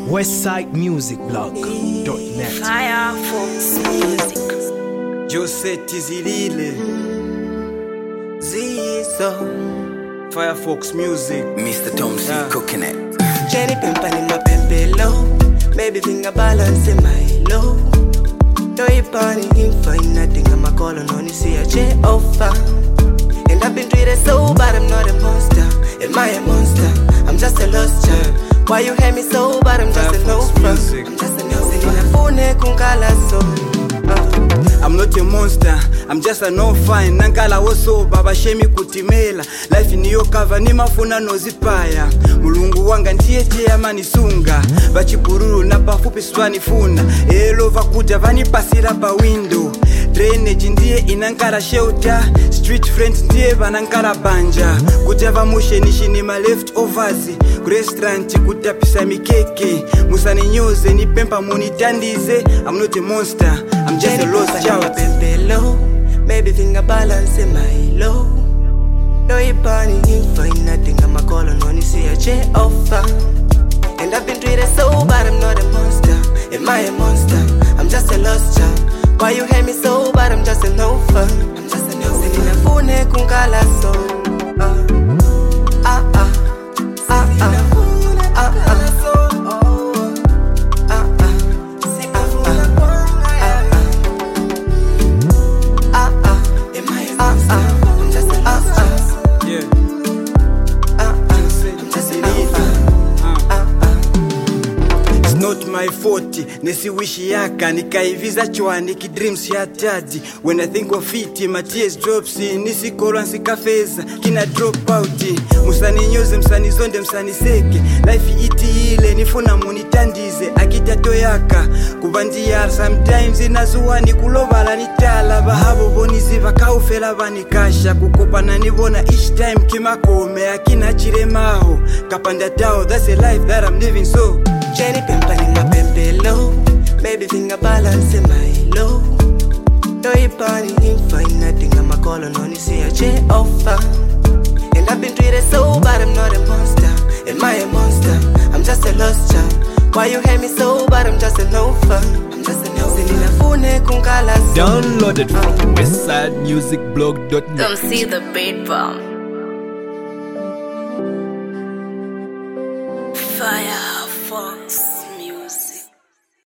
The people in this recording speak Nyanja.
westsidemusicblog.net. Firefox Music. Jose Tizilile Zizo Firefox Music Mr. Tom C. Cooking it. Jenny Pimpan in my pimpelo. Maybe think I balance in my low. No party in fine nothing. I'm a call on you see a J offer. And I've been treated so bad, I'm not a monster. Am I a monster? I'm just a lost child. Why you hate me so bad? I'm just a no fun. I'm just a no fun. I'm not a monster, I'm just a no fine. Nankala woso baba shemi kutimela. Life in yo cover ni mafuna nozipaya. Mulungu wanga ntiye amanisunga. Bachipururu na pafupi swani funa. Elo vakuta vani pasira pa window. Drainage ndiye inankara shelter. Street friends ndiye vanankara banja. Kutava mushe nishini ma leftovers. Restaurant kutapisa mikeke. Musani nyoze ni pempa monitandize. I'm not a monster, I'm just a lost child. Maybe think I balance in my low. No party in fine nothing. I'm a call on you see a J offer. And I've been treated so bad, I'm not a monster. Am I a monster? I'm just a lost child. Why you hate me so bad? I'm just a no fun. I'm just a no fun. Sinina fune kunkala so. Not my fault, nesi wishi yaka nikaiviza chwani ki dreams ya daddy. When I think of it, my tears drops in. Nisi kolwa nsikafeza, kina drop out. Musani nyoze, msani zonde, msani seke. Life iti ile, nifuna munitandize. Akitato yaka, kubandiya sometimes inazuwa ni kulobala nitala. Bahabo bonizi vakaufela vanikasha. Kukopana nibona each time kimakome. Akina chiremaho, kapanda tao. That's a life that I'm living so. Jenny Pimpan in my pimpelo. Maybe think I balance in my low. No party in fine nothing. I'm a call on you see a J offer. And I've been treated so bad, I'm not a monster. Am I a monster? I'm just a lost child. Why you hate me so bad? I'm just a no fun. I'm just a no fun. Downloaded from westsidemusicblog.net. Come see the beat bomb.